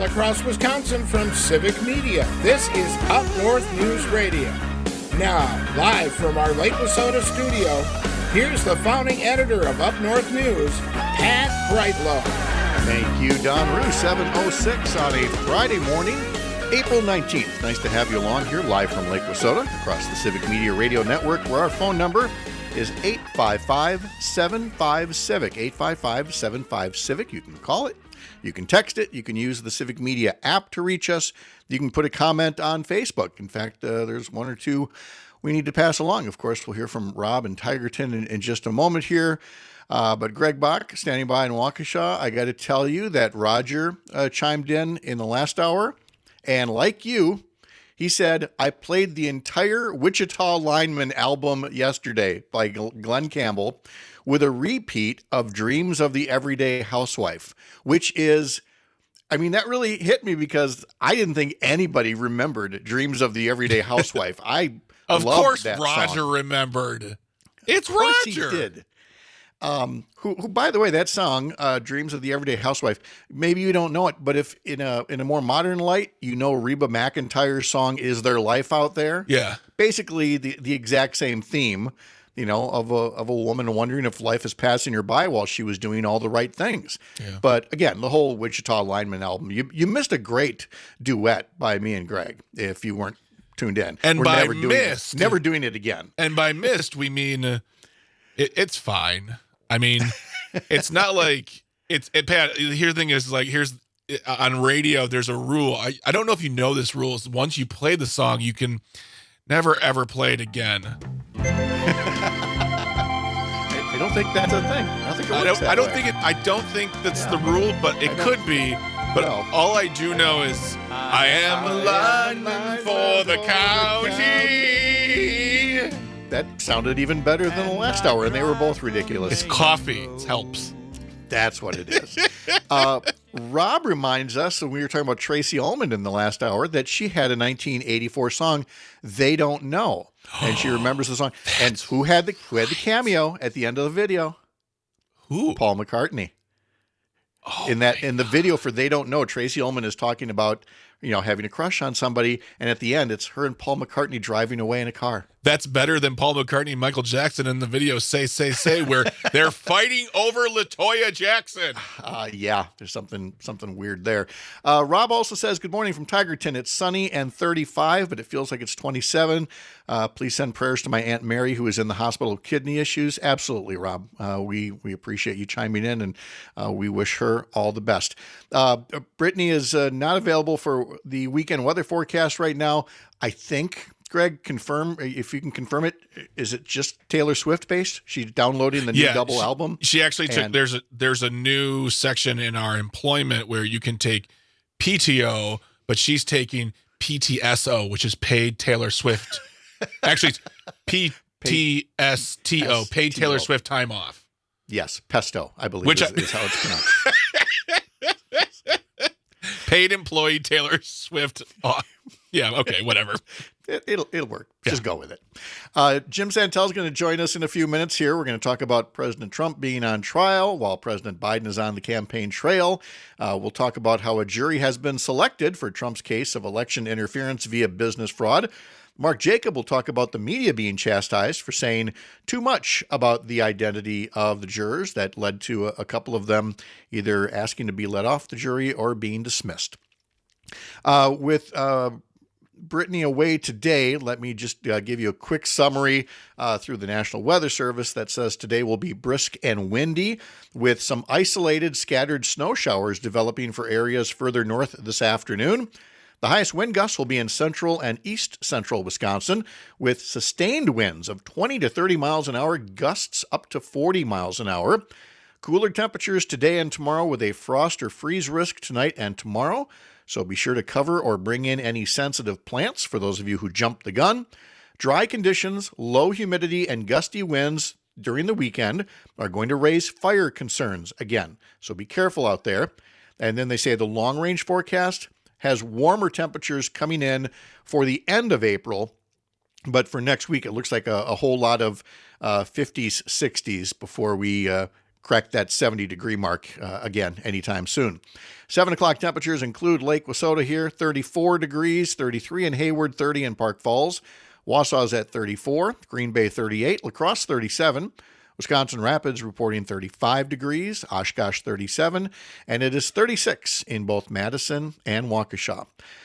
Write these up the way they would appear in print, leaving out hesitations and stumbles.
across Wisconsin from Civic Media. This is Up North News Radio. Now, live from our Lake Wissota studio, here's the founding editor of Up North News, Pat Brightlow. Thank you, Don Rue. 7:06 on a Friday morning, April 19th. Nice to have you along here live from Lake Wissota across the Civic Media Radio Network, where our phone number is 855-75-CIVIC, 855-75-CIVIC. You can call it, you can text it, you can use the Civic Media app to reach us, you can put a comment on Facebook. In fact, there's one or two we need to pass along. Of course, we'll hear from Rob and Tigerton in just a moment here. But Greg Bach, standing by in Waukesha, I got to tell you that Roger chimed in the last hour, and like you, he said, I played the entire Wichita Lineman album yesterday by Glenn Campbell with a repeat of Dreams of the Everyday Housewife, which is, I mean, that really hit me because I didn't think anybody remembered Dreams of the Everyday Housewife. Of course that Roger song. Remembered. It's Of course Roger. He did. Who, by the way, that song, Dreams of the Everyday Housewife, maybe you don't know it, but if in a more modern light, you know Reba McEntire's song, Is There Life Out There? Yeah. Basically the exact same theme, you know, of a woman wondering if life is passing her by while she was doing all the right things. Yeah. But again, the whole Wichita Lineman album, you missed a great duet by me and Greg if you weren't tuned in. And We're by never doing it again. And by missed, we mean it's fine. I mean, it's not like Pat, here the thing is, like, on radio, there's a rule. I don't know if you know this rule. Is once you play the song, you can never, ever play it again. I don't think that's a thing. I don't think that's the rule, but it could be. But all I do know is I am a lineman for the county. That sounded even better than the last hour, and they were both ridiculous. It's coffee. It helps. That's what it is. Rob reminds us, when we were talking about Tracy Ullman in the last hour, that she had a 1984 song, They Don't Know. And she remembers the song. And who had the cameo at the end of the video? Who? Paul McCartney. In the video for They Don't Know, Tracy Ullman is talking about, you know, having a crush on somebody, and at the end, it's her and Paul McCartney driving away in a car. That's better than Paul McCartney and Michael Jackson in the video Say, where they're fighting over LaToya Jackson. Yeah, there's something weird there. Rob also says, good morning from Tigerton. It's sunny and 35, but it feels like it's 27. Please send prayers to my Aunt Mary, who is in the hospital with kidney issues. Absolutely, Rob. We appreciate you chiming in, and we wish her all the best. Brittany is not available for the weekend weather forecast right now. I think, Greg, if you can confirm it. Is it just Taylor Swift based? She's downloading the new double album. She actually took. There's a new section in our employment where you can take PTO, but she's taking PTSO, which is paid Taylor Swift. Actually, it's PTSTO, paid Taylor Swift time off. Yes, pesto, I believe is how it's pronounced. Paid employee Taylor Swift off. Yeah, okay, whatever. It'll work. Just go with it. Jim Santel's going to join us in a few minutes here. We're going to talk about President Trump being on trial while President Biden is on the campaign trail. We'll talk about how a jury has been selected for Trump's case of election interference via business fraud. Mark Jacob will talk about the media being chastised for saying too much about the identity of the jurors that led to a couple of them either asking to be let off the jury or being dismissed. With Brittany away today, let me just give you a quick summary through the National Weather Service that says today will be brisk and windy with some isolated scattered snow showers developing for areas further north this afternoon. The highest wind gusts will be in central and east central Wisconsin with sustained winds of 20 to 30 miles an hour, gusts up to 40 miles an hour. Cooler temperatures today and tomorrow with a frost or freeze risk tonight and tomorrow. So be sure to cover or bring in any sensitive plants for those of you who jumped the gun. Dry conditions, low humidity, and gusty winds during the weekend are going to raise fire concerns again. So be careful out there. And then they say the long-range forecast has warmer temperatures coming in for the end of April. But for next week, it looks like a whole lot of 50s, 60s before we crack that 70-degree mark again anytime soon. 7 o'clock temperatures include Lake Wissota here, 34 degrees, 33 in Hayward, 30 in Park Falls. Wausau's at 34, Green Bay 38, La Crosse 37, Wisconsin Rapids reporting 35 degrees, Oshkosh 37, and it is 36 in both Madison and Waukesha.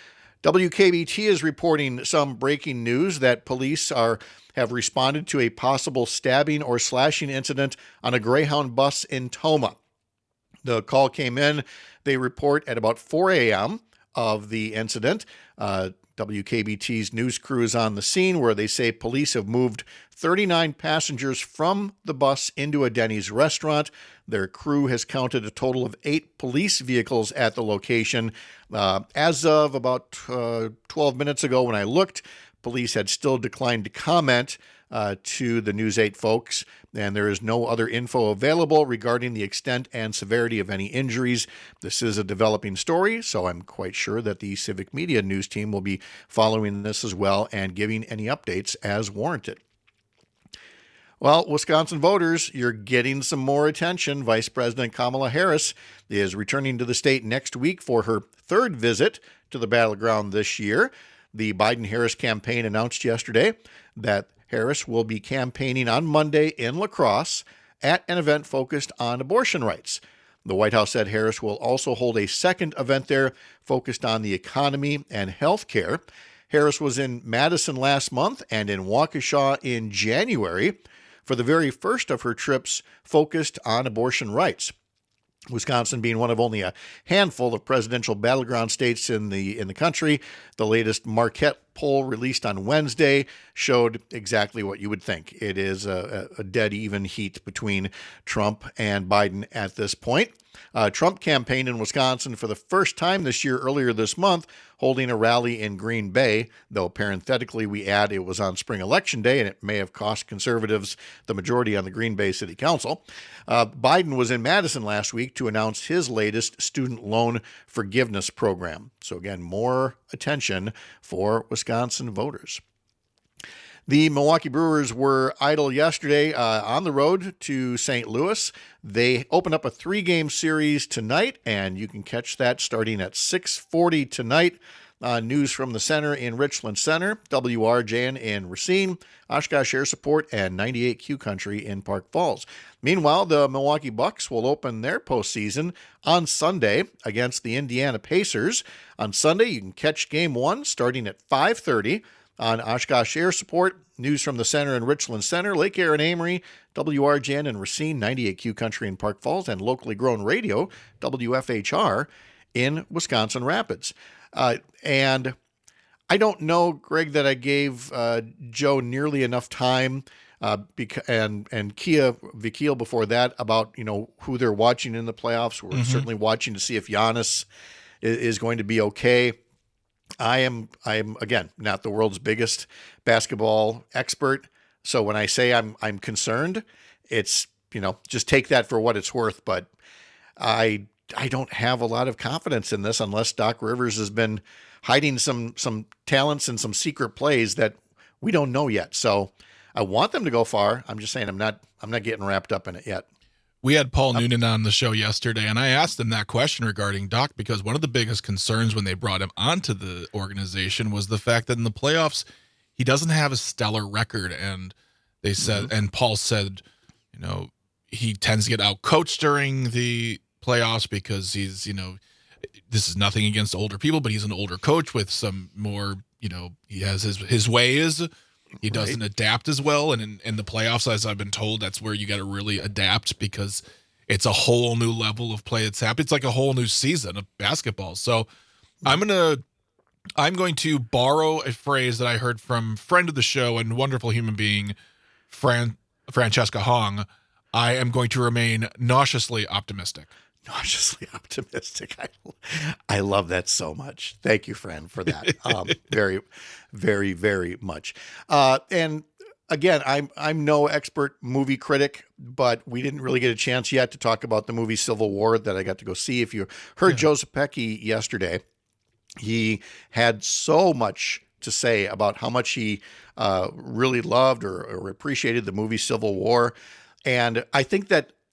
WKBT is reporting some breaking news that police have responded to a possible stabbing or slashing incident on a Greyhound bus in Tomah. The call came in, they report at about 4 a.m. of the incident. WKBT's news crew is on the scene where they say police have moved 39 passengers from the bus into a Denny's restaurant. Their crew has counted a total of 8 police vehicles at the location. As of about 12 minutes ago when I looked, police had still declined to comment to the News 8 folks, and there is no other info available regarding the extent and severity of any injuries. This is a developing story, so I'm quite sure that the Civic Media news team will be following this as well and giving any updates as warranted. Well, Wisconsin voters, you're getting some more attention. Vice President Kamala Harris is returning to the state next week for her 3rd visit to the battleground this year. The Biden-Harris campaign announced yesterday that Harris will be campaigning on Monday in La Crosse at an event focused on abortion rights. The White House said Harris will also hold a second event there focused on the economy and health care. Harris was in Madison last month and in Waukesha in January for the very first of her trips focused on abortion rights. Wisconsin being one of only a handful of presidential battleground states in the country. The latest Marquette poll released on Wednesday showed exactly what you would think. It is a dead even heat between Trump and Biden at this point. Trump campaigned in Wisconsin for the first time this year earlier this month, holding a rally in Green Bay, though parenthetically we add it was on spring election day and it may have cost conservatives the majority on the Green Bay City Council. Biden was in Madison last week to announce his latest student loan forgiveness program. So again, more attention for Wisconsin voters. The Milwaukee Brewers were idle yesterday on the road to St. Louis. They open up a 3-game series tonight, and you can catch that starting at 6:40 tonight. News from the Center in Richland Center, WRJN in Racine, Oshkosh Air Support, and 98Q Country in Park Falls. Meanwhile, the Milwaukee Bucks will open their postseason on Sunday against the Indiana Pacers. On Sunday, you can catch Game 1 starting at 5:30 on Oshkosh Air Support. News from the Center in Richland Center, Lake Erin Amory, WRJN in Racine, 98Q Country in Park Falls, and locally grown radio, WFHR in Wisconsin Rapids. And I don't know, Greg, that I gave Joe nearly enough time and Kia Vakil before that about, who they're watching in the playoffs. We're certainly watching to see if Giannis is going to be okay. I am again not the world's biggest basketball expert, so when I say I'm concerned, it's just take that for what it's worth. But I don't have a lot of confidence in this unless Doc Rivers has been hiding some talents and some secret plays that we don't know yet. So I want them to go far. I'm just saying I'm not getting wrapped up in it yet. We had Paul Noonan on the show yesterday, and I asked him that question regarding Doc because one of the biggest concerns when they brought him onto the organization was the fact that in the playoffs, he doesn't have a stellar record. And they said, and Paul said, he tends to get out coached during the playoffs because he's, this is nothing against older people, but he's an older coach with some more, he has his ways. He doesn't adapt as well. And in the playoffs, as I've been told, that's where you got to really adapt because it's a whole new level of play that's happening. It's like a whole new season of basketball. So I'm going to borrow a phrase that I heard from friend of the show and wonderful human being, Francesca Hong. I am going to remain nauseously optimistic. Nauseously optimistic. I love that so much. Thank you, friend, for that. Very, very, very much. And again, I'm no expert movie critic, but we didn't really get a chance yet to talk about the movie Civil War that I got to go see. If you heard Joe Zepecki yesterday, he had so much to say about how much he really loved or appreciated the movie Civil War. And I think that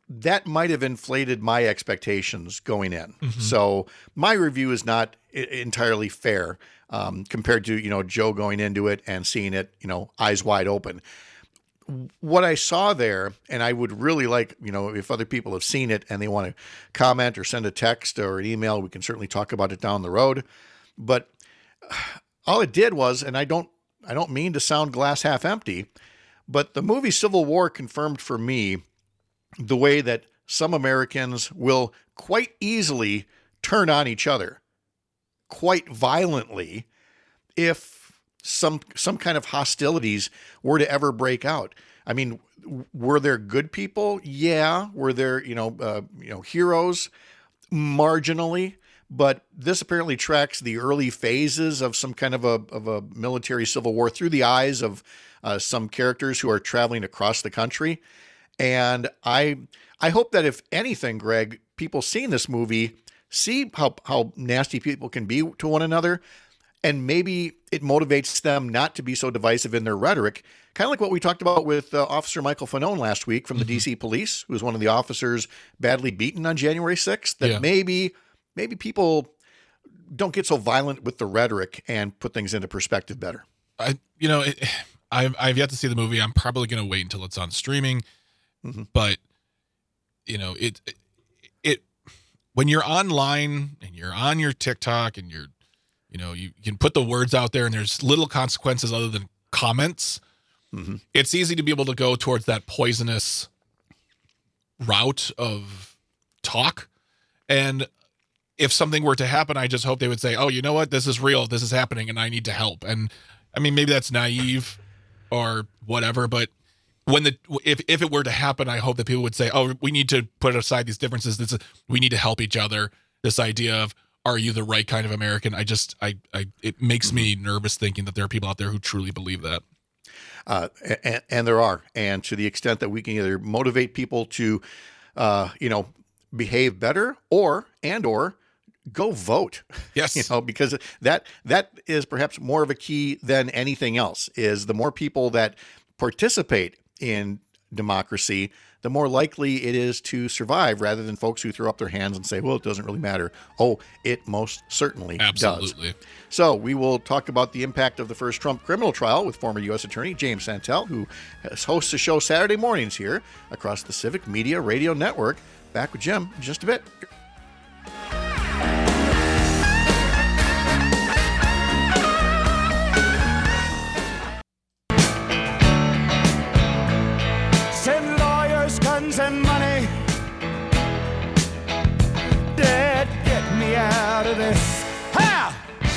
that might have inflated my expectations going in. So my review is not entirely fair compared to, Joe going into it and seeing it, eyes wide open. What I saw there, and I would really like, if other people have seen it and they want to comment or send a text or an email, we can certainly talk about it down the road. But all it did was, and I don't mean to sound glass half empty, but the movie Civil War confirmed for me the way that some Americans will quite easily turn on each other quite violently if some kind of hostilities were to ever break out. I mean, were there good people? Yeah. Were there, heroes? Marginally. But this apparently tracks the early phases of some kind of a military civil war through the eyes of some characters who are traveling across the country. And I hope that if anything, Greg, people seeing this movie see how nasty people can be to one another, and maybe it motivates them not to be so divisive in their rhetoric, kind of like what we talked about with Officer Michael Fanone last week from the DC Police, who was one of the officers badly beaten on January 6th, that maybe people don't get so violent with the rhetoric and put things into perspective better. I've yet to see the movie. I'm probably going to wait until it's on streaming. But it when you're online and you're on your TikTok and you can put the words out there and there's little consequences other than comments. It's easy to be able to go towards that poisonous route of talk. And if something were to happen, I just hope they would say, oh, you know what? This is real. This is happening and I need to help. And I mean, maybe that's naive or whatever, but if it were to happen, I hope that people would say, oh, we need to put aside these differences. We need to help each other. This idea of, are you the right kind of American? It makes me nervous thinking that there are people out there who truly believe that. And there are. And to the extent that we can either motivate people to, behave better or go vote. Yes. Because that is perhaps more of a key than anything else, is the more people that participate in democracy, the more likely it is to survive, rather than folks who throw up their hands and say, well, it doesn't really matter. Oh, it most certainly Absolutely. does. So we will talk about the impact of the first Trump criminal trial with former U.S. Attorney James Santel, who hosts a show Saturday mornings here across the Civic Media Radio Network. Back with Jim in just a bit. And money, Dad, get me out of this. Ha!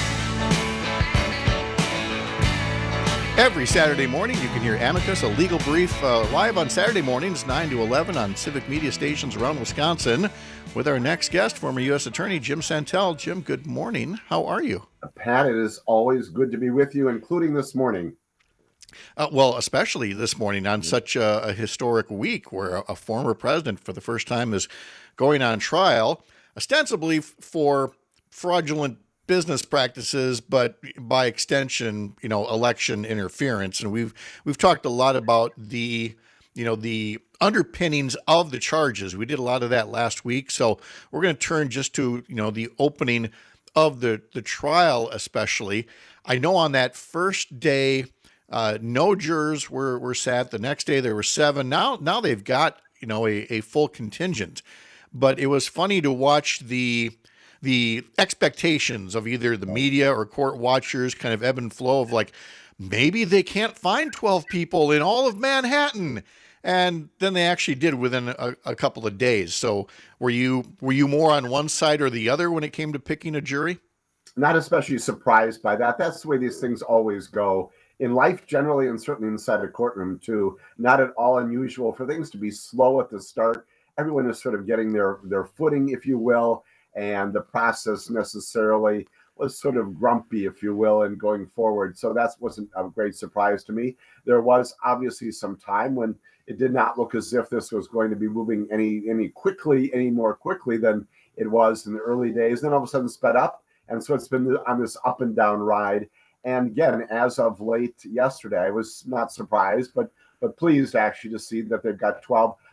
Every Saturday morning, you can hear Amicus, a legal brief, live on Saturday mornings, 9 to 11 on Civic Media stations around Wisconsin, with our next guest, former U.S. Attorney Jim Santel. Jim, good morning. How are you? Pat, it is always good to be with you, including this morning. Well, especially this morning on such a historic week where a former president for the first time is going on trial, ostensibly for fraudulent business practices, but by extension, election interference. And we've talked a lot about the underpinnings of the charges. We did a lot of that last week. So we're going to turn just to, the opening of the trial, especially. I know on that first day, no jurors were sat. The next day there were 7. Now they've got a full contingent. But it was funny to watch the expectations of either the media or court watchers kind of ebb and flow of like, maybe they can't find 12 people in all of Manhattan. And then they actually did within a couple of days. So were you more on one side or the other when it came to picking a jury? Not especially surprised by that. That's the way these things always go. In life generally, and certainly inside a courtroom too, not at all unusual for things to be slow at the start. Everyone is sort of getting their footing, if you will, and the process necessarily was sort of grumpy, if you will, in going forward. So that wasn't a great surprise to me. There was obviously some time when it did not look as if this was going to be moving any more quickly than it was in the early days. Then all of a sudden sped up. And so it's been on this up and down ride. And again, as of late yesterday, I was not surprised, but pleased actually to see that they've got 12.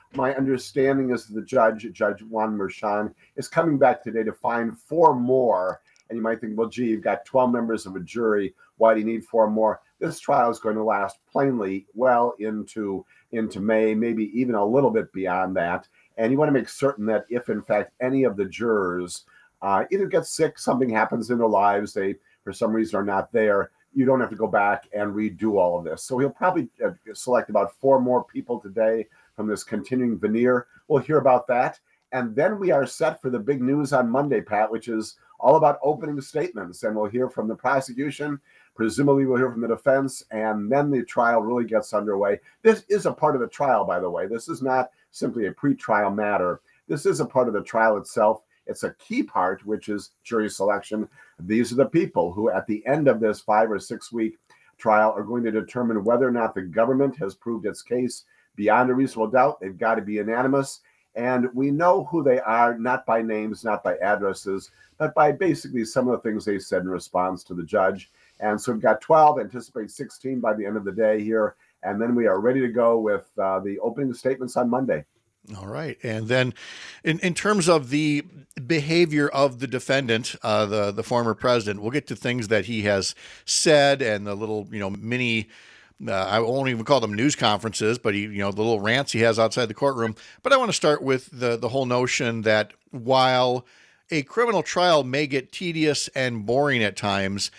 My understanding is the Judge Juan Merchan, is coming back today to find 4 more. And you might think, well, gee, you've got 12 members of a jury. Why do you need 4 more? This trial is going to last plainly well into May, maybe even a little bit beyond that. And you want to make certain that if, in fact, any of the jurors either get sick, something happens in their lives, they, for some reason, are not there, you don't have to go back and redo all of this. So he'll probably select about 4 more people today from this continuing veneer. We'll hear about that. And then we are set for the big news on Monday, Pat, which is all about opening statements. And we'll hear from the prosecution. Presumably we'll hear from the defense. And then the trial really gets underway. This is a part of the trial, by the way. This is not simply a pretrial matter. This is a part of the trial itself. It's a key part, which is jury selection. These are the people who, at the end of this 5 or 6 week trial, are going to determine whether or not the government has proved its case beyond a reasonable doubt. They've got to be unanimous. And we know who they are, not by names, not by addresses, but by basically some of the things they said in response to the judge. And so we've got 12, anticipate 16 by the end of the day here. And then we are ready to go with the opening statements on Monday. All right. And then in terms of the behavior of the defendant, the former president, we'll get to things that he has said and the little, mini I won't even call them news conferences, but the little rants he has outside the courtroom. But I want to start with the whole notion that while a criminal trial may get tedious and boring at times,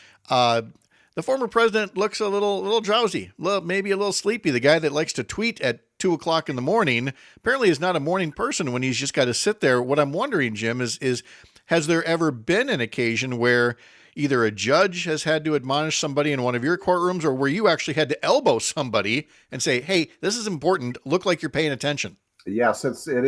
the former president looks a little drowsy, maybe a little sleepy. The guy that likes to tweet at 2:00 in the morning apparently is not a morning person when he's just got to sit there. What I'm wondering, Jim, is has there ever been an occasion where either a judge has had to admonish somebody in one of your courtrooms, or where you actually had to elbow somebody and say, "Hey, this is important. Look like you're paying attention"? Yes,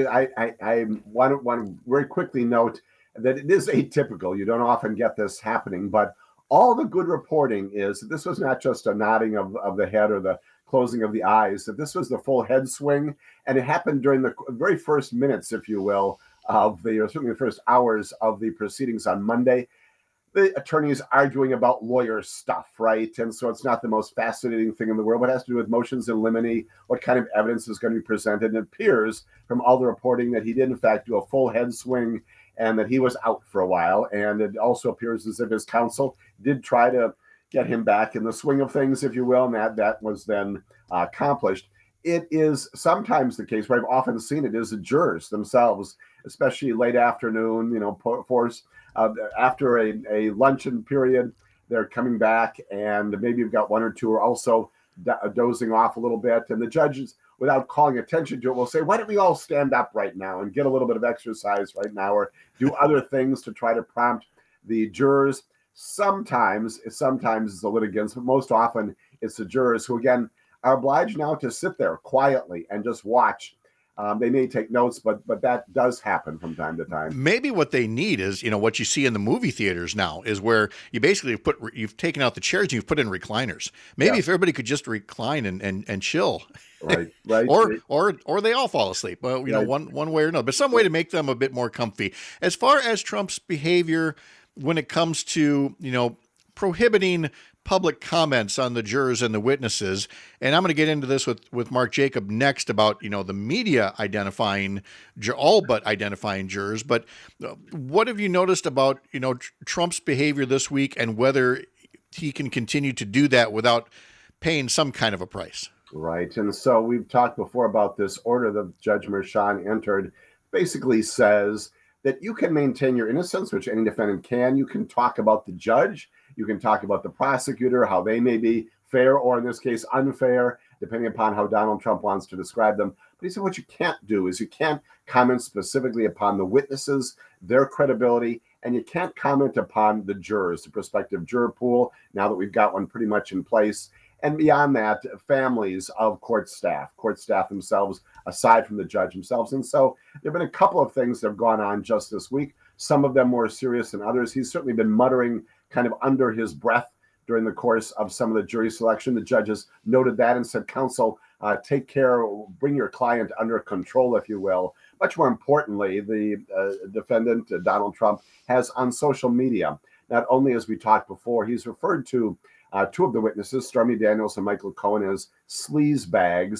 I want to very quickly note that it is atypical. You don't often get this happening, but all the good reporting is that this was not just a nodding of the head or the closing of the eyes, that this was the full head swing, and it happened during the very first minutes, if you will, or certainly the first hours of the proceedings on Monday. The attorneys arguing about lawyer stuff, right? And so it's not the most fascinating thing in the world. What has to do with motions in limine, what kind of evidence is going to be presented. And it appears from all the reporting that he did, in fact, do a full head swing and that he was out for a while. And it also appears as if his counsel did try to get him back in the swing of things, if you will, and that was then accomplished. It is sometimes the case where I've often seen it is the jurors themselves, especially late afternoon, after a luncheon period, they're coming back, and maybe you've got 1 or 2 are also dozing off a little bit. And the judges, without calling attention to it, will say, why don't we all stand up right now and get a little bit of exercise right now, or do other things to try to prompt the jurors. Sometimes it's the litigants, but most often it's the jurors who, again, are obliged now to sit there quietly and just watch. They may take notes, but that does happen from time to time. Maybe what they need is, what you see in the movie theaters now is where you basically you've taken out the chairs and you've put in recliners. Maybe if everybody could just recline and chill. Right. or they all fall asleep. Well, one way or another, but some way to make them a bit more comfy. As far as Trump's behavior when it comes to, prohibiting public comments on the jurors and the witnesses. And I'm going to get into this with Mark Jacob next about, the media all but identifying jurors. But what have you noticed about, Trump's behavior this week and whether he can continue to do that without paying some kind of a price? Right. And so we've talked before about this order that Judge Merchan entered, basically says that you can maintain your innocence, which any defendant can. You can talk about the judge. You can talk about the prosecutor, how they may be fair or, in this case, unfair, depending upon how Donald Trump wants to describe them. But he said what you can't do is you can't comment specifically upon the witnesses, their credibility, and you can't comment upon the jurors, the prospective juror pool, now that we've got one pretty much in place. And beyond that, families of court staff themselves, aside from the judge themselves. And so there have been a couple of things that have gone on just this week, some of them more serious than others. He's certainly been muttering kind of under his breath during the course of some of the jury selection. The judges noted that and said, counsel, take care, bring your client under control, if you will. Much more importantly, the defendant, Donald Trump, has on social media, not only as we talked before, he's referred to 2 of the witnesses, Stormy Daniels and Michael Cohen, as sleaze bags.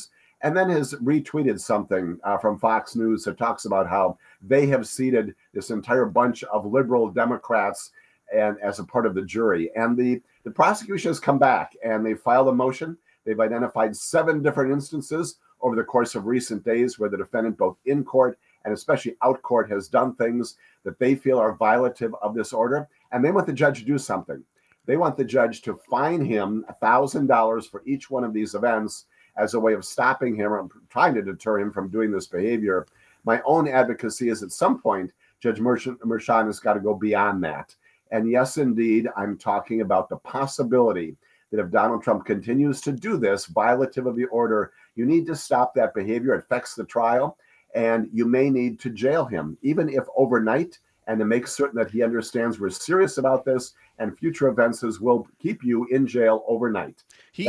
and then has retweeted something from Fox News that talks about how they have seated this entire bunch of liberal Democrats and as a part of the jury. And the prosecution has come back and they filed a motion. They've identified 7 different instances over the course of recent days where the defendant, both in court and especially out court, has done things that they feel are violative of this order. And they want the judge to do something. They want the judge to fine him $1,000 for each one of these events as a way of stopping him or trying to deter him from doing this behavior. My own advocacy is at some point, Judge Merchan has got to go beyond that. And yes, indeed, I'm talking about the possibility that if Donald Trump continues to do this violative of the order, you need to stop that behavior. It affects the trial, and you may need to jail him, even if overnight, and to make certain that he understands we're serious about this and future offenses will keep you in jail overnight.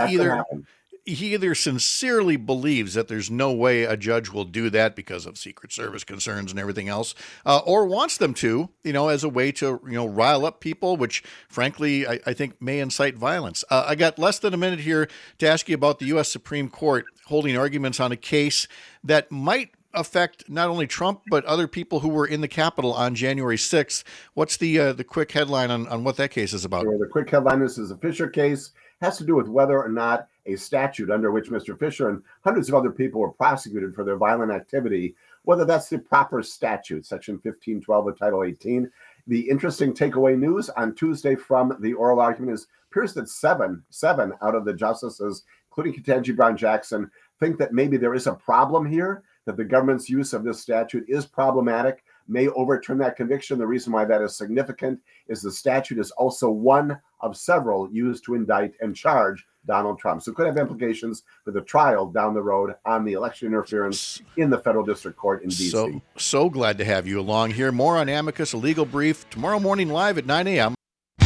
He either sincerely believes that there's no way a judge will do that because of Secret Service concerns and everything else, or wants them to, as a way to, rile up people, which frankly, I think may incite violence. I got less than a minute here to ask you about the U.S. Supreme Court holding arguments on a case that might affect not only Trump, but other people who were in the Capitol on January 6th. What's the quick headline on what that case is about? Sure. The quick headline, this is a Fisher case, has to do with whether or not a statute under which Mr. Fisher and hundreds of other people were prosecuted for their violent activity, whether that's the proper statute, Section 1512 of Title 18. The interesting takeaway news on Tuesday from the oral argument appears that seven out of the justices, including Ketanji Brown Jackson, think that maybe there is a problem here, that the government's use of this statute is problematic, may overturn that conviction. The reason why that is significant is the statute is also one of several used to indict and charge Donald Trump. So it could have implications for the trial down the road on the election interference in the federal district court in D.C. So glad to have you along here. More on Amicus, a legal brief, tomorrow morning live at 9 a.m.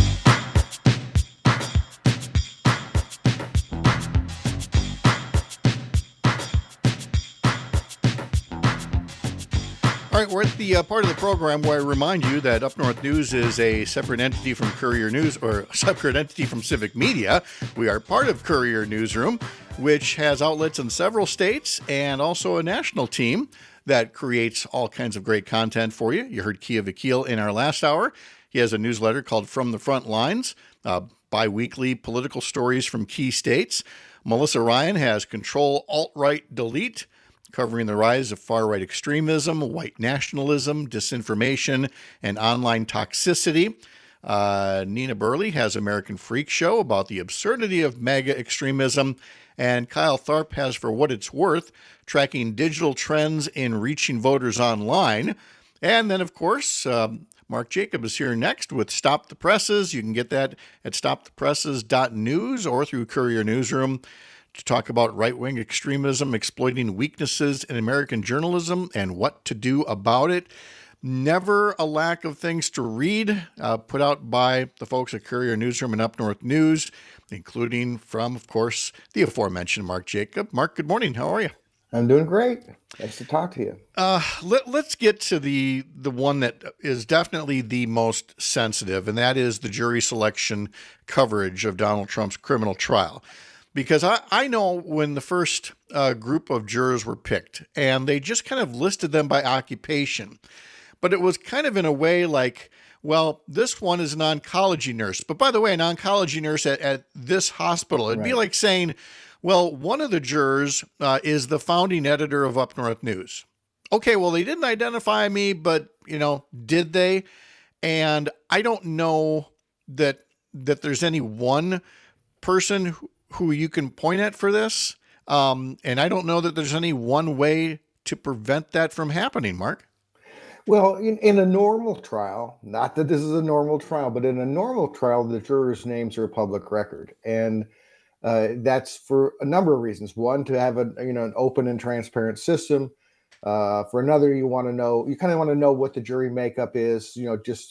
All right, we're at the part of the program where I remind you that Up North News is a separate entity from Courier News, or a separate entity from Civic Media. We are part of Courier Newsroom, which has outlets in several states and also a national team that creates all kinds of great content for you. You heard Kia Vakil in our last hour. He has a newsletter called From the Front Lines, bi-weekly political stories from key states. Melissa Ryan has Control, Alt-Right, Delete, covering the rise of far-right extremism, white nationalism, disinformation, and online toxicity. Nina Burley has American Freak Show about the absurdity of MAGA extremism. And Kyle Tharp has For What It's Worth, tracking digital trends in reaching voters online. And then, of course, Mark Jacob is here next with Stop the Presses. You can get that at stopthepresses.news or through Courier Newsroom, to talk about right-wing extremism, exploiting weaknesses in American journalism, and what to do about it. Never a lack of things to read, put out by the folks at Courier Newsroom and Up North News, including from, of course, the aforementioned Mark Jacob. Mark, good morning. How are you? I'm doing great. Nice to talk to you. Let's get to the one that is definitely the most sensitive, and that is the jury selection coverage of Donald Trump's criminal trial. Because I know when the first group of jurors were picked, and they just kind of listed them by occupation, but it was kind of in a way like, well, this one is an oncology nurse. But by the way, an oncology nurse at this hospital. It'd be like saying, well, one of the jurors is the founding editor of Up North News. Okay, well, they didn't identify me, but, did they? And I don't know that there's any one person who you can point at for this. And I don't know that there's any one way to prevent that from happening, Mark. Well, in a normal trial, not that this is a normal trial, but in a normal trial, the jurors' names are a public record. And that's for a number of reasons. One, to have an open and transparent system. For another, you kind of want to know what the jury makeup is, just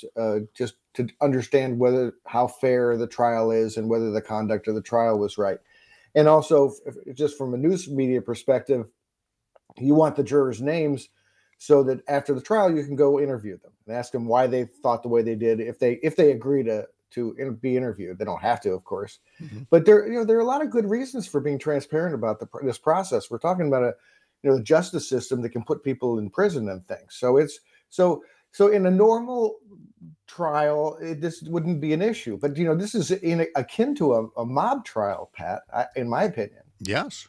to understand how fair the trial is and whether the conduct of the trial was right. And also, just from a news media perspective, you want the jurors' names so that after the trial, you can go interview them and ask them why they thought the way they did, if they agree to to be interviewed. They don't have to, of course, but there are a lot of good reasons for being transparent about this process. We're talking about the justice system that can put people in prison and things. So in a normal trial, this wouldn't be an issue. But this is akin to a mob trial, Pat, in my opinion. Yes,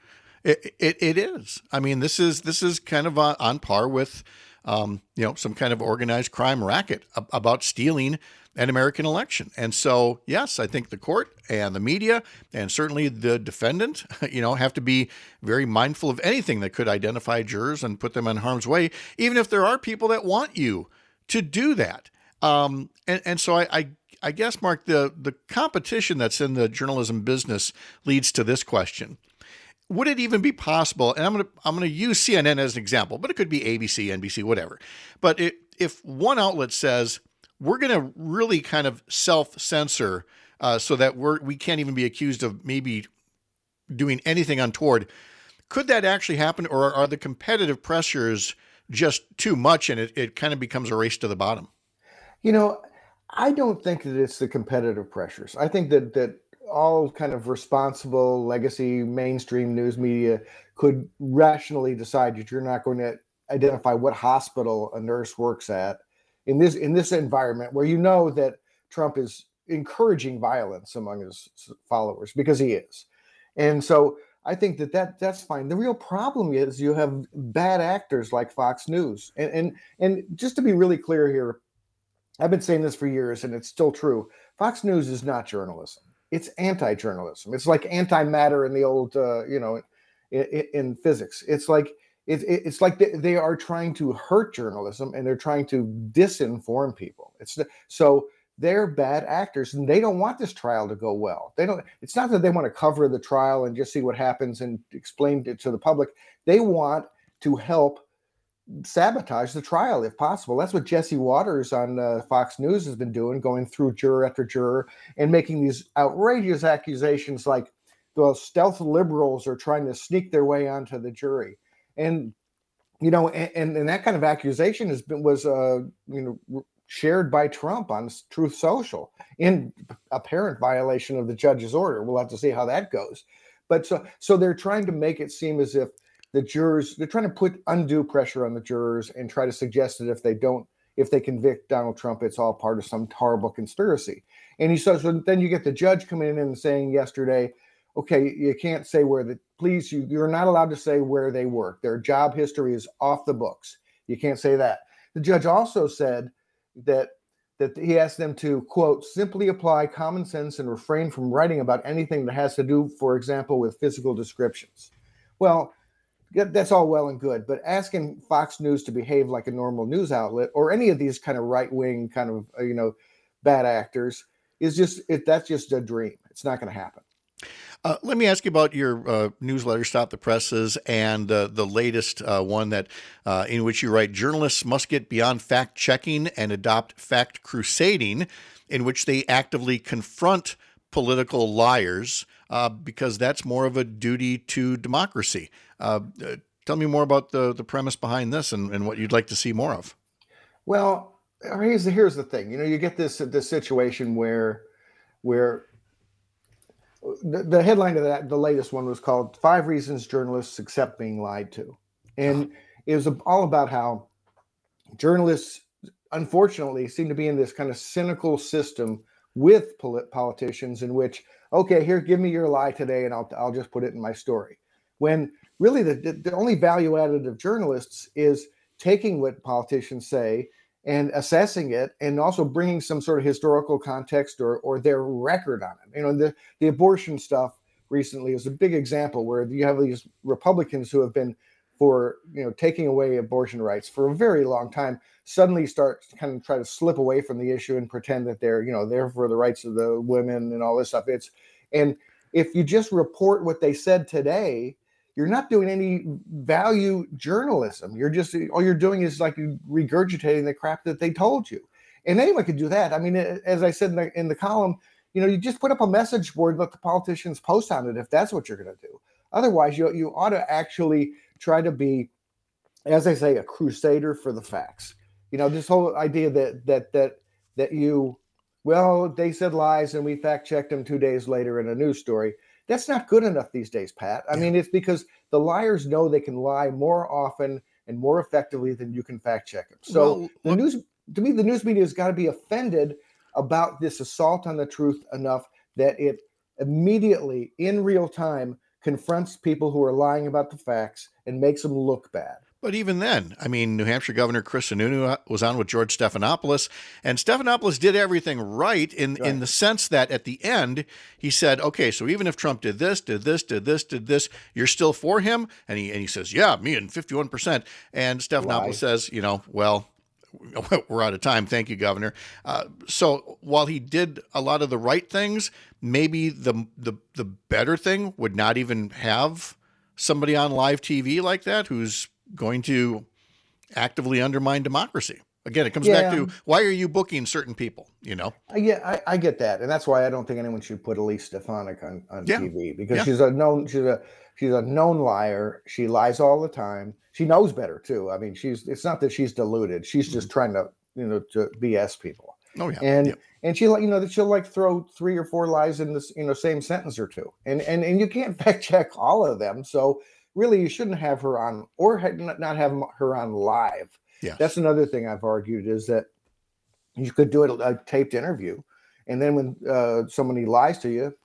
it is. I mean, this is kind of on par with some kind of organized crime racket about stealing an American election. And so, yes, I think the court and the media and certainly the defendant, have to be very mindful of anything that could identify jurors and put them in harm's way, even if there are people that want you to do that. And so I guess, Mark, the competition that's in the journalism business leads to this question. Would it even be possible, and I'm gonna use CNN as an example, but it could be ABC, NBC, whatever. But if one outlet says, we're going to really kind of self-censor so that we can't even be accused of maybe doing anything untoward, could that actually happen, or are the competitive pressures just too much and it kind of becomes a race to the bottom? I don't think that it's the competitive pressures. I think that all kind of responsible legacy mainstream news media could rationally decide that you're not going to identify what hospital a nurse works at in this environment where that Trump is encouraging violence among his followers, because he is. And so I think that's fine. The real problem is you have bad actors like Fox News. And just to be really clear here, I've been saying this for years and it's still true. Fox News is not journalism. It's anti-journalism. It's like antimatter in the old, in physics. It's like they are trying to hurt journalism and they're trying to disinform people. So they're bad actors and they don't want this trial to go well. It's not that they want to cover the trial and just see what happens and explain it to the public. They want to help sabotage the trial if possible. That's what Jesse Waters on Fox News has been doing, going through juror after juror and making these outrageous accusations like the stealth liberals are trying to sneak their way onto the jury. And and that kind of accusation was shared by Trump on Truth Social in apparent violation of the judge's order. We'll have to see how that goes. But so they're trying to make it seem as if the jurors, they're trying to put undue pressure on the jurors and try to suggest that if they convict Donald Trump, it's all part of some horrible conspiracy. And he says, so then you get the judge coming in and saying yesterday, okay, you can't say you're not allowed to say where they work. Their job history is off the books. You can't say that. The judge also said that he asked them to, quote, simply apply common sense and refrain from writing about anything that has to do, for example, with physical descriptions. Well, that's all well and good, but asking Fox News to behave like a normal news outlet or any of these kind of right-wing kind of, bad actors that's just a dream. It's not going to happen. Let me ask you about your newsletter, Stop the Presses, and the latest one that in which you write, journalists must get beyond fact-checking and adopt fact-crusading, in which they actively confront political liars because that's more of a duty to democracy. Tell me more about the premise behind this and what you'd like to see more of. Well, here's the thing. You get this situation where the headline of the latest one was called 5 Reasons Journalists Accept Being Lied To. And it was all about how journalists, unfortunately, seem to be in this kind of cynical system with politicians in which, okay, here, give me your lie today and I'll just put it in my story. When really the only value added of journalists is taking what politicians say and assessing it, and also bringing some sort of historical context or their record on it. The abortion stuff recently is a big example where you have these Republicans who have been for taking away abortion rights for a very long time suddenly start to kind of try to slip away from the issue and pretend that they're there for the rights of the women and all this stuff. And if you just report what they said today, you're not doing any value journalism. All you're doing is like regurgitating the crap that they told you. And anyone could do that. I mean, as I said in the column, you just put up a message board, let the politicians post on it if that's what you're going to do. Otherwise, you ought to actually try to be, as I say, a crusader for the facts. This whole idea that you well, they said lies and we fact checked them 2 days later in a news story. That's not good enough these days, Pat. I mean, it's because the liars know they can lie more often and more effectively than you can fact check them. So the news media has got to be offended about this assault on the truth enough that it immediately, in real time, confronts people who are lying about the facts and makes them look bad. But even then, I mean, New Hampshire Governor Chris Sununu was on with George Stephanopoulos, and Stephanopoulos did everything right in the sense that at the end, he said, okay, so even if Trump did this, you're still for him? And he says, yeah, me and 51%. And Stephanopoulos says, well, we're out of time. Thank you, Governor. So while he did a lot of the right things, maybe the better thing would not even have somebody on live TV like that who's going to actively undermine democracy. Again, it comes back to, why are you booking certain people, Yeah, I get that. And that's why I don't think anyone should put Elise Stefanik on TV, because she's a known liar. She lies all the time. She knows better too. I mean, it's not that she's deluded. She's just trying to, to BS people. Oh yeah. And she'll like throw 3 or 4 lies in this, same sentence or two. And you can't fact check all of them. So really, you shouldn't have her on, or not have her on live. Yes. That's another thing I've argued, is that you could do a taped interview, and then when somebody lies to you,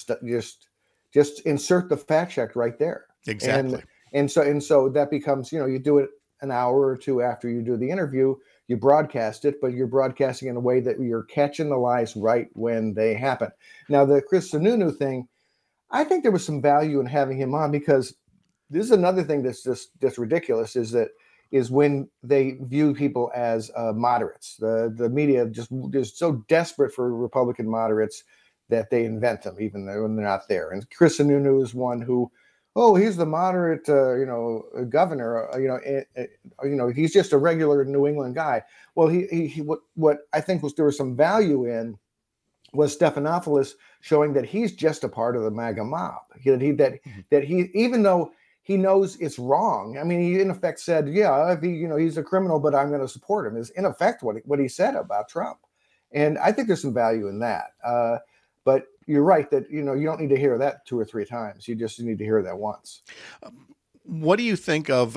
just insert the fact check right there. Exactly. And so that becomes, you do it an hour or two after you do the interview, you broadcast it, but you're broadcasting in a way that you're catching the lies right when they happen. Now, the Chris Sununu thing, I think there was some value in having him on, because this is another thing that's just ridiculous, is when they view people as moderates. The media just is so desperate for Republican moderates that they invent them, even when they're not there. And Chris Sununu is one who, he's the moderate, governor. He's just a regular New England guy. Well, what I think there was some value in was Stephanopoulos showing that he's just a part of the MAGA mob. That he even though he knows it's wrong. I mean, he in effect said, he's a criminal, but I'm going to support him, is in effect what he said about Trump. And I think there's some value in that. But you're right that, you don't need to hear that 2 or 3 times. You just need to hear that once. What do you think of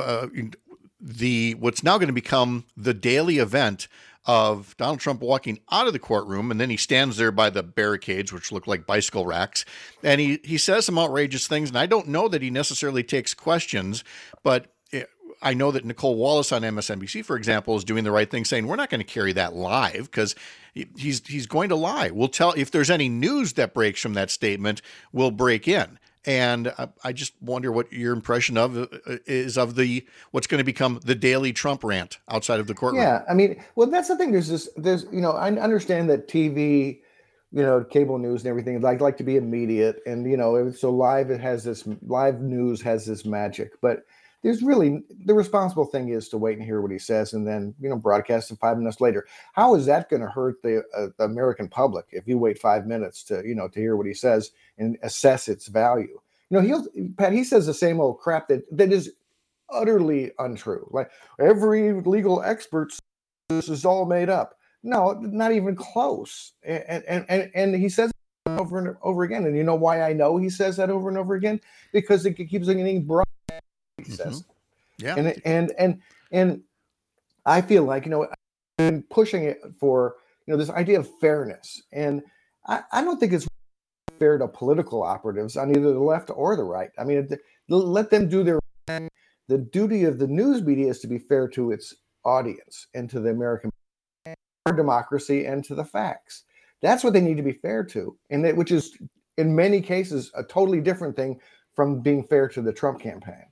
what's now going to become the daily event of Donald Trump walking out of the courtroom, and then he stands there by the barricades, which look like bicycle racks, and he says some outrageous things, and I don't know that he necessarily takes questions, but I know that Nicole Wallace on MSNBC, for example, is doing the right thing, saying we're not going to carry that live because he's going to lie. We'll tell if there's any news that breaks from that statement, we'll break in. And I just wonder what your impression is of what's going to become the daily Trump rant outside of the courtroom. Yeah, I mean, well, that's the thing. There's I understand that TV, cable news and everything like to be immediate, and so live news has this magic, but there's really, the responsible thing is to wait and hear what he says, and then broadcast it 5 minutes later. How is that going to hurt the American public if you wait 5 minutes to to hear what he says and assess its value? He says the same old crap that is utterly untrue. Like, every legal expert says this is all made up. No, not even close. And he says it over and over again. And you know why I know he says that over and over again? Because it keeps getting brought. He says, yeah, and I feel like I've been pushing it for this idea of fairness, and I don't think it's fair to political operatives on either the left or the right. I mean, let them do their thing. The duty of the news media is to be fair to its audience and to the American democracy and to the facts. That's what they need to be fair to, and which is in many cases a totally different thing from being fair to the Trump campaign.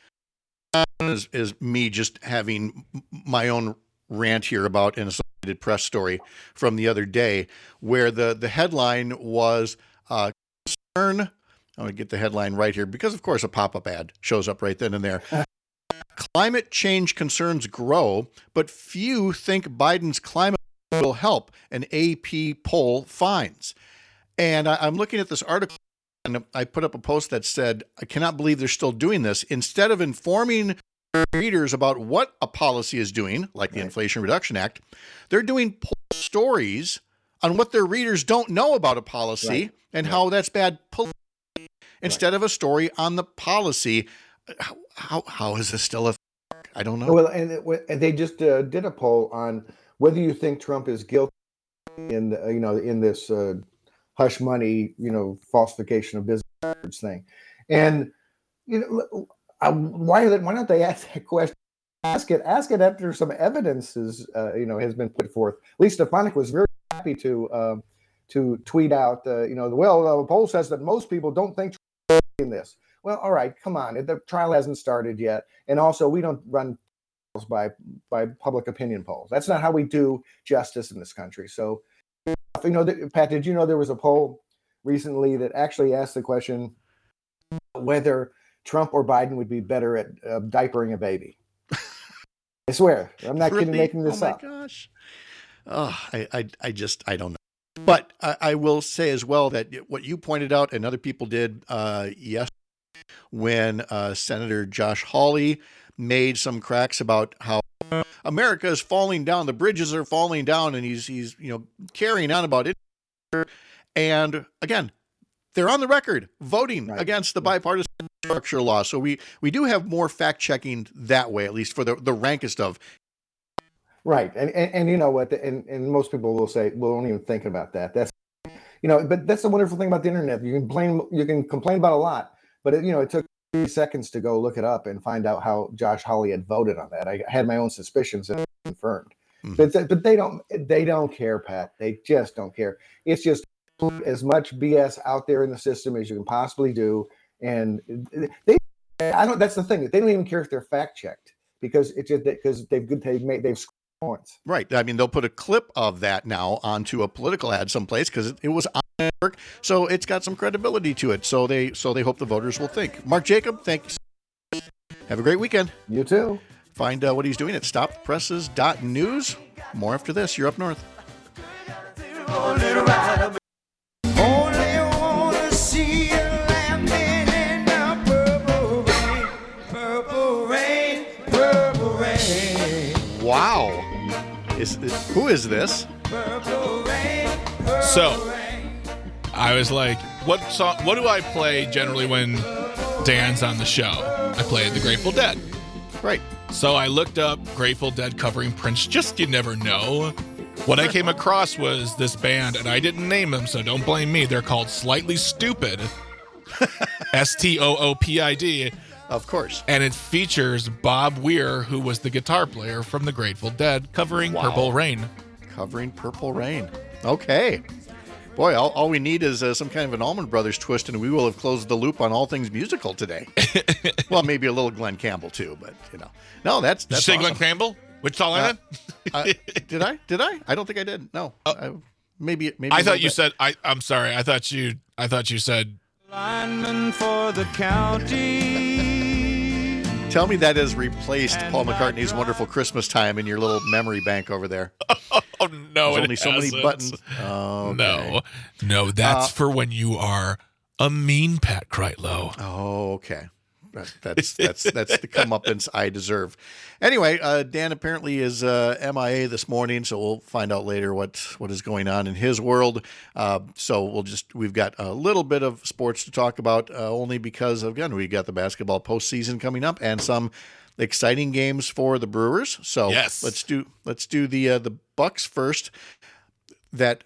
Is me just having my own rant here about an Associated Press story from the other day, where the headline was concern. I'm going to get the headline right here because, of course, a pop-up ad shows up right then and there. Climate change concerns grow, but few think Biden's climate will help, an AP poll finds. And I'm looking at this article, and I put up a post that said, I cannot believe they're still doing this. Instead of informing readers about what a policy is doing, like the Inflation Reduction Act, they're doing stories on what their readers don't know about a policy and how that's bad instead of a story on the policy. How is this still a thing? I don't know. Well, and they just did a poll on whether you think Trump is guilty in in this hush money, falsification of business records thing. And why don't they ask that question? Ask it after some evidence has been put forth. Lee Stefanik was very happy to tweet out, the poll says that most people don't think Trump is in this. Well, all right, come on. The trial hasn't started yet. And also, we don't run polls by public opinion polls. That's not how we do justice in this country. So, Pat, did you know there was a poll recently that actually asked the question whether Trump or Biden would be better at diapering a baby? I swear. I'm not kidding, making this up. Oh, my gosh. Oh, I don't know. But I will say as well that what you pointed out and other people did yesterday, when Senator Josh Hawley made some cracks about how America is falling down, the bridges are falling down, and he's carrying on about it. And again, they're on the record voting against the bipartisan infrastructure law. So we do have more fact checking that way, at least for the rankest of. Right, and you know what, and most people will say, well, don't even think about that. That's but that's the wonderful thing about the internet. You can complain about a lot. But it took 3 seconds to go look it up and find out how Josh Hawley had voted on that. I had my own suspicions and confirmed. Mm-hmm. But they don't care, Pat. They just don't care. It's just put as much BS out there in the system as you can possibly do, and that's the thing. They don't even care if they're fact checked because they've scored points. Right. I mean, they'll put a clip of that now onto a political ad someplace because it was on network, so it's got some credibility to it. So they hope the voters will think. Mark Jacob, thanks. Have a great weekend. You too. Find what he's doing at stoppresses.news. More after this. You're up north. Wow. Who is this? So, I was like, what do I play generally when Dan's on the show? I played the Grateful Dead. Right. So I looked up Grateful Dead covering Prince. Just, you never know. What I came across was this band, and I didn't name them, so don't blame me. They're called Slightly Stoopid. STOOPID. Of course. And it features Bob Weir, who was the guitar player from the Grateful Dead, covering Purple Rain. Covering Purple Rain. Okay. Boy, all we need is some kind of an Allman Brothers twist, and we will have closed the loop on all things musical today. Well, maybe a little Glenn Campbell, too, but, No, that's Did you say awesome. Glenn Campbell? Wichita Lineman? Did I? I don't think I did. No. Maybe. I thought you said, I'm sorry. I thought you said. Lineman for the county. Tell me that has replaced Paul McCartney's Wonderful Christmas Time in your little memory bank over there. Oh, no. There's only so many buttons. Oh, okay. No, that's for when you are a mean Pat Kreitlow. Oh, okay. That's the comeuppance I deserve. Anyway, Dan apparently is MIA this morning, so we'll find out later what is going on in his world. So we've got a little bit of sports to talk about, only because again we got the basketball postseason coming up and some exciting games for the Brewers. So yes. let's do the Bucks first. That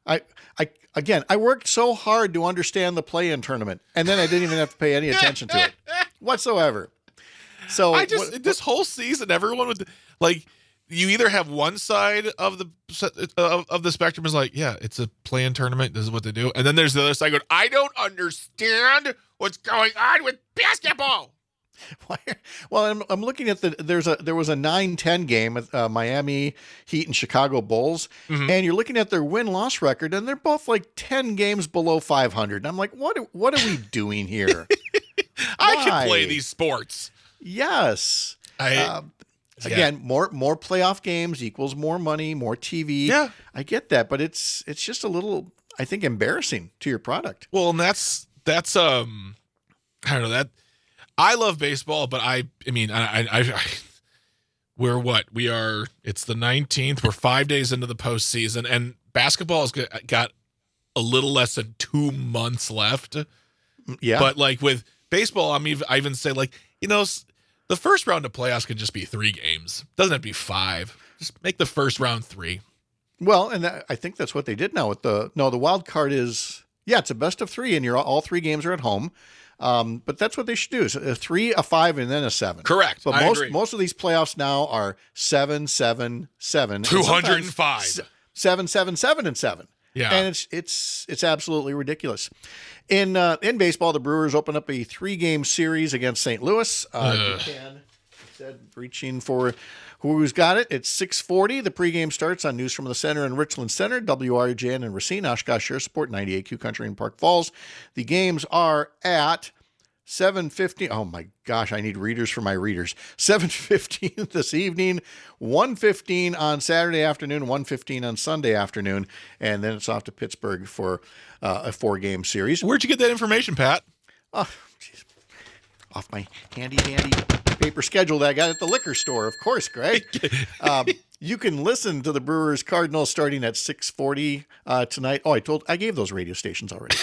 I worked so hard to understand the play-in tournament, and then I didn't even have to pay any attention to it whatsoever. So this whole season, everyone would you either have one side of the spectrum is like, yeah, it's a play-in tournament. This is what they do, and then there's the other side going, I don't understand what's going on with basketball. Well, I'm looking at there was a 9-10 game with Miami Heat and Chicago Bulls, and you're looking at their win-loss record, and they're both like 10 games below 500. And I'm like, what are we doing here? I can play these sports. Yes. Again, more playoff games equals more money, more TV. Yeah, I get that, but it's just a little, I think, embarrassing to your product. Well, and that's I don't know that. I love baseball, but I mean, we're what? We are, it's the 19th. We're 5 days into the postseason. And basketball has got a little less than 2 months left. Yeah. But like with baseball, I even say like, the first round of playoffs can just be 3 games. Doesn't have to be 5. Just make the first round 3. Well, and I think that's what they did now with the wild card is, it's a best of 3 and all 3 games are at home. But that's what they should do is a 3, a 5, and then a 7. Correct. But I agree. most of these playoffs now are 7, 7, 7. 205. 7, 7, 7, and 7. Yeah. And it's absolutely ridiculous. In baseball, the Brewers open up a 3-game series against St. Louis. Japan said reaching for who's got it. It's 6:40. The pregame starts on News from the Center and Richland Center, WRJN and Racine, Oshkosh Air Support, 98Q Country in Park Falls. The games are at 7:15. Oh my gosh, I need readers for my readers. 7:15 this evening, 1:15 on Saturday afternoon, 1:15 on Sunday afternoon, and then it's off to Pittsburgh for a 4-game series. Where'd you get that information, Pat? Oh, geez. Off my handy dandy paper schedule that I got at the liquor store, of course, Greg. You can listen to the Brewers Cardinals starting at 6:40 tonight. Oh, I gave those radio stations already.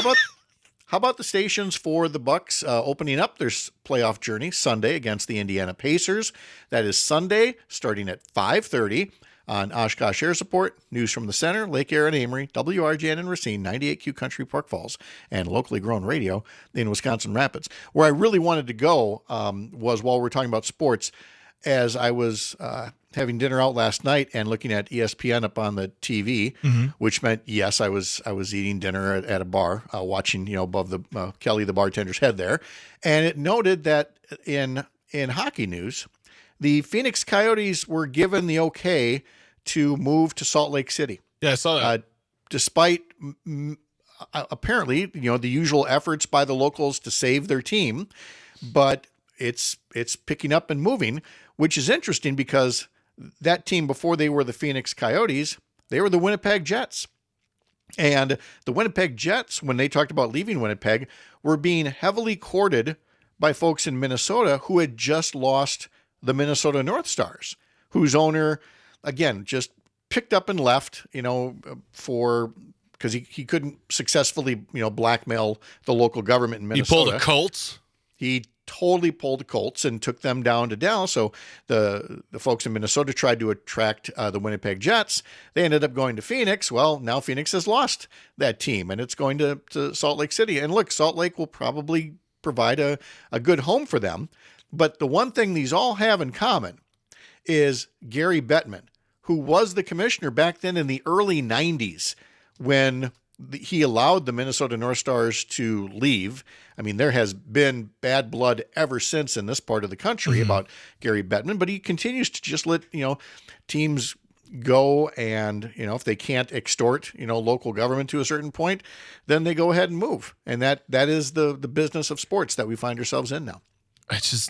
How about the stations for the Bucks opening up their playoff journey Sunday against the Indiana Pacers? That is Sunday, starting at 5:30 on Oshkosh Air Support, News from the Center, Lake Erin, Amory, WRJN and Racine, 98Q Country Park Falls, and locally grown radio in Wisconsin Rapids. Where I really wanted to go was while we're talking about sports, as I was having dinner out last night and looking at ESPN up on the TV, which meant, yes, I was eating dinner at a bar, watching, above the Kelly, the bartender's head there. And it noted that in hockey news, the Phoenix Coyotes were given the okay to move to Salt Lake City. Yeah, I saw that. Despite apparently, the usual efforts by the locals to save their team, but it's picking up and moving, which is interesting because that team before they were the Phoenix Coyotes, they were the Winnipeg Jets. And the Winnipeg Jets, when they talked about leaving Winnipeg, were being heavily courted by folks in Minnesota who had just lost the Minnesota North Stars, whose owner, again, just picked up and left, because he couldn't successfully, blackmail the local government in Minnesota. He pulled a Colts. He totally pulled the Colts and took them down to Dallas. So the folks in Minnesota tried to attract the Winnipeg Jets. They ended up going to Phoenix. Well, now Phoenix has lost that team, and it's going to Salt Lake City. And look, Salt Lake will probably provide a good home for them. But the one thing these all have in common is Gary Bettman, who was the commissioner back then in the early 90s when he allowed the Minnesota North Stars to leave. I mean, there has been bad blood ever since in this part of the country about Gary Bettman, but he continues to just let, teams go, and, if they can't extort, local government to a certain point, then they go ahead and move. And that is the business of sports that we find ourselves in now. It's just,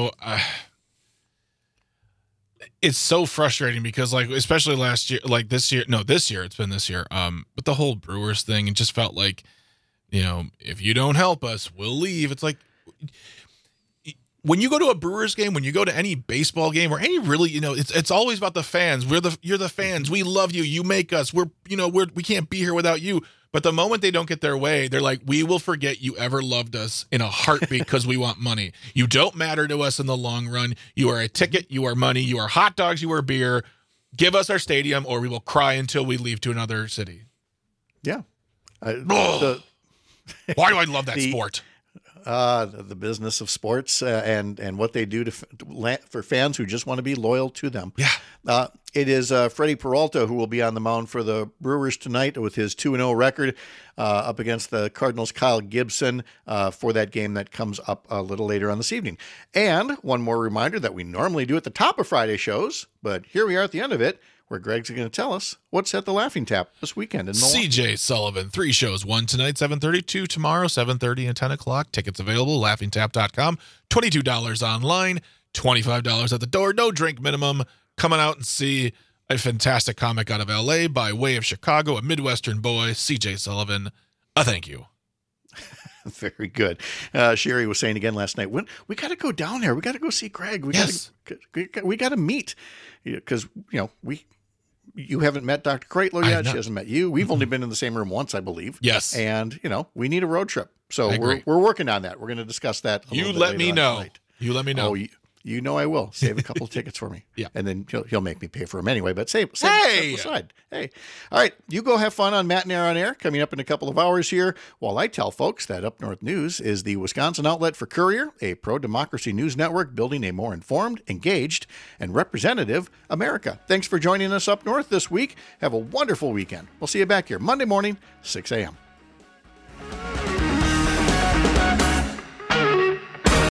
it's so frustrating because, like, especially last year, like this year, it's been this year. But the whole Brewers thing, it just felt like, if you don't help us, we'll leave. It's like, when you go to a Brewers game, when you go to any baseball game or any really, it's always about the fans. You're the fans. We love you. You make us. We can't be here without you. But the moment they don't get their way, they're like, we will forget you ever loved us in a heartbeat because we want money. You don't matter to us in the long run. You are a ticket. You are money. You are hot dogs. You are beer. Give us our stadium or we will cry until we leave to another city. Yeah. Why do I love that sport? The business of sports and what they do for fans who just want to be loyal to them. Yeah. It is Freddie Peralta who will be on the mound for the Brewers tonight with his 2-0 record up against the Cardinals' Kyle Gibson for that game that comes up a little later on this evening. And one more reminder that we normally do at the top of Friday shows, but here we are at the end of it, where Greg's going to tell us what's at the Laughing Tap this weekend in Milwaukee. CJ Sullivan, 3 shows, 1 tonight, 7:30, 2 tomorrow, 7:30 and 10 o'clock. Tickets available, laughingtap.com. $22 online, $25 at the door, no drink minimum. Coming out and see a fantastic comic out of L.A. by way of Chicago, a Midwestern boy, CJ Sullivan. A thank you. Very good. Sherry was saying again last night, we got to go down there. We got to go see Greg. We got to meet because, you haven't met Dr. Kreitlow I have yet. She not. hasn't met you. We've only been in the same room once, I believe. Yes. And, we need a road trip. So I agree. we're working on that. We're going to discuss that a You little bit let later me on know. tonight. You let me know. Oh, you know I will. Save a couple of tickets for me. Yeah. And then he'll make me pay for them anyway, but save Hey! them aside. Hey. All right. You go have fun on Matt and Aaron on Air coming up in a couple of hours here, while I tell folks that Up North News is the Wisconsin outlet for Courier, a pro-democracy news network building a more informed, engaged, and representative America. Thanks for joining us up north this week. Have a wonderful weekend. We'll see you back here Monday morning, 6 a.m.